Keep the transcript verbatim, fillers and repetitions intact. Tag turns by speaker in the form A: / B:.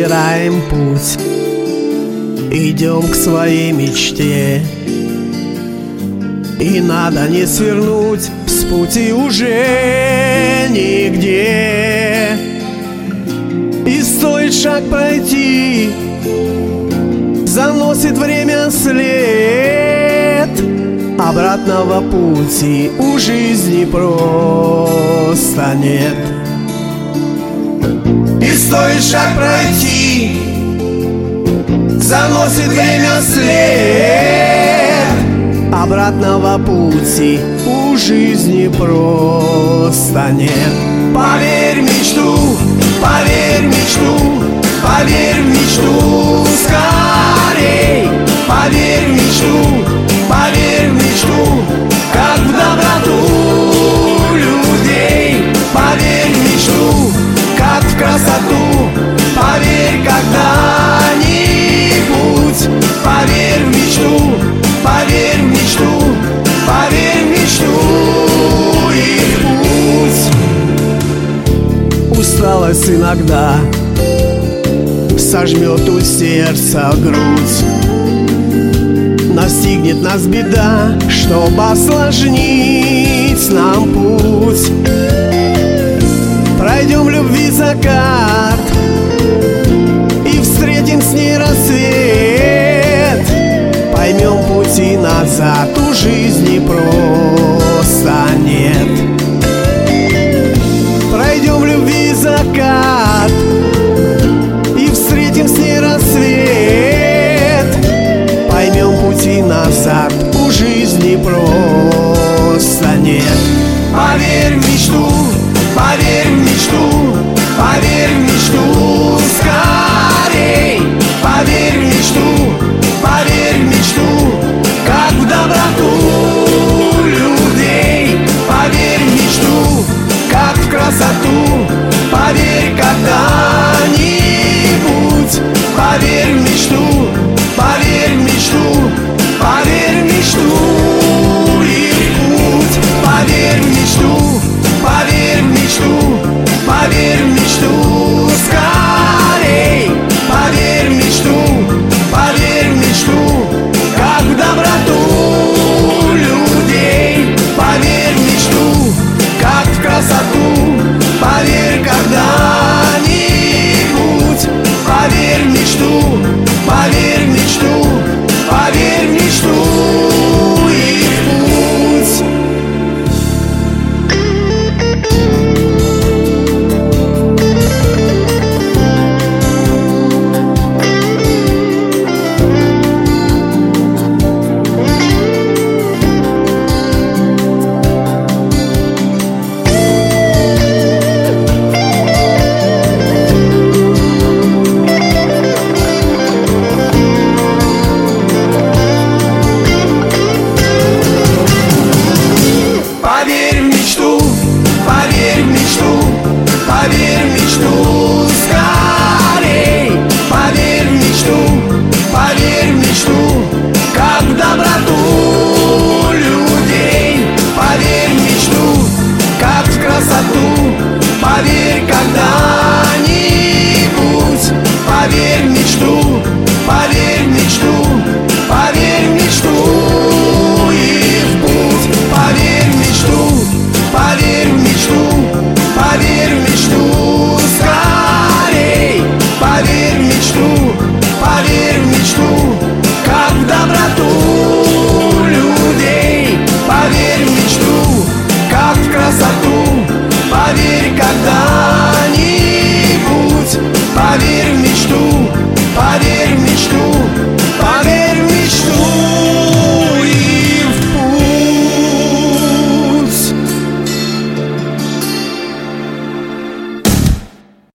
A: выбираем путь, идем к своей мечте. И надо не свернуть с пути уже нигде. И стоит шаг пройти, заносит время след. Обратного пути у жизни просто нет. И стоит шаг пройти, заносит время след. Обратного пути у жизни просто нет. Поверь в мечту, поверь в мечту, поверь в мечту скорей. Поверь в мечту, поверь в мечту, как в доброту людей. Поверь в мечту, как в красоту, поверь когда-нибудь. Поверь в мечту, поверь в мечту, поверь в мечту и в путь. Усталость иногда сожмет у сердца грудь. Настигнет нас беда, чтоб осложнить нам путь. Пройдем любви закат и встретим с ней рассвет. Поймем, пути назад у жизни просто нет. Пройдем любви закат и встретим с ней рассвет. Поймем, пути назад у жизни просто нет. Поверь в мечту, поверь в мечту, поверь в мечту скорей. Поверь в мечту, поверь в мечту, как в доброту людей. Поверь в мечту, как в красоту, поверь когда-нибудь. Поверь в